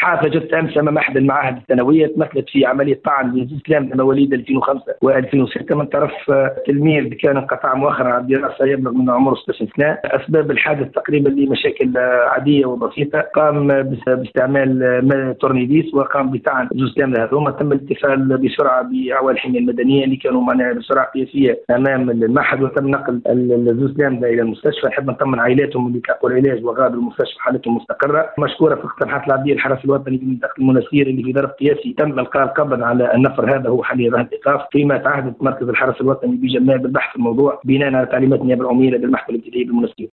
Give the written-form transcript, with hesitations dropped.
حادثة جت أمس أمام أحد المعاهد الثانوية تمثلت في عملية طعن لزوج تلامذة مواليد 2005 و2006 من طرف تلميذ كان انقطع مؤخرا عن الدراسة يبلغ من عمره 16 سنة. أسباب الحادث تقريبا لمشاكل عادية وبسيطة، قام باستعمال تورنيديس وقام بطعن زوج تلامذة هذوما. تم الاتصال بسرعة بأعوان الحماية المدنية اللي كانوا معنا بسرعة قياسية أمام المعهد، وتم نقل الزوج تلامذة إلى المستشفى. نحب نطمن عائلاتهم اللي تلقوا العلاج وغادروا المستشفى حالتهم مستقرة. مشكورة في اقتراحات العبدية الحرس الوطني بمنطقة المناسير اللي في ظرف قياسي تم إلقاء القبض على النفر هذا، هو حاليا رهن إيقاف، فيما تعهدت مركز الحرس الوطني بجمع بالبحث في الموضوع بناء على تعليمات النيابة العمومية لدى المحكمة الابتدائية بالمناسير.